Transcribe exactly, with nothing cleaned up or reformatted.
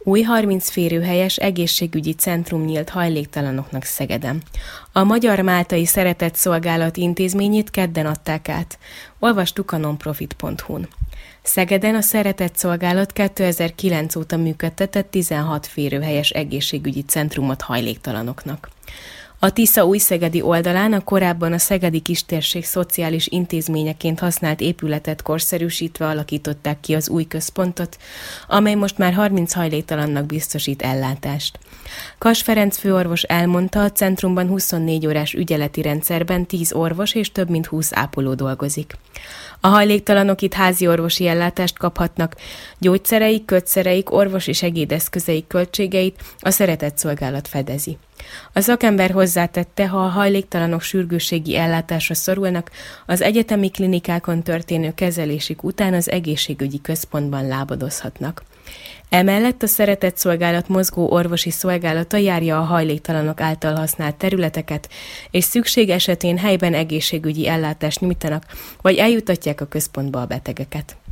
Új harminc férőhelyes egészségügyi centrum nyílt hajléktalanoknak Szegeden. A Magyar-Máltai Szeretetszolgálat intézményét kedden adták át. Olvastuk a nonprofit pont hu-n. Szegeden a Szeretetszolgálat kétezer-kilenc óta működtetett tizenhat férőhelyes egészségügyi centrumot hajléktalanoknak. A Tisza újszegedi oldalán a korábban a Szegedi Kistérség szociális intézményeként használt épületet korszerűsítve alakították ki az új központot, amely most már harminc hajléktalannak biztosít ellátást. Kass Ferenc főorvos elmondta, a centrumban huszonnégy órás ügyeleti rendszerben tíz orvos és több mint húsz ápoló dolgozik. A hajléktalanok itt házi orvosi ellátást kaphatnak, gyógyszereik, kötszereik, orvosi segédeszközeik költségeit a Szeretetszolgálat fedezi. A szakember hozzátette, ha a hajléktalanok sürgősségi ellátásra szorulnak, az egyetemi klinikákon történő kezelésük után az egészségügyi központban lábadozhatnak. Emellett a Szeretetszolgálat mozgó orvosi szolgálata járja a hajléktalanok által használt területeket, és szükség esetén helyben egészségügyi ellátást nyújtanak, vagy eljutatják a központba a betegeket.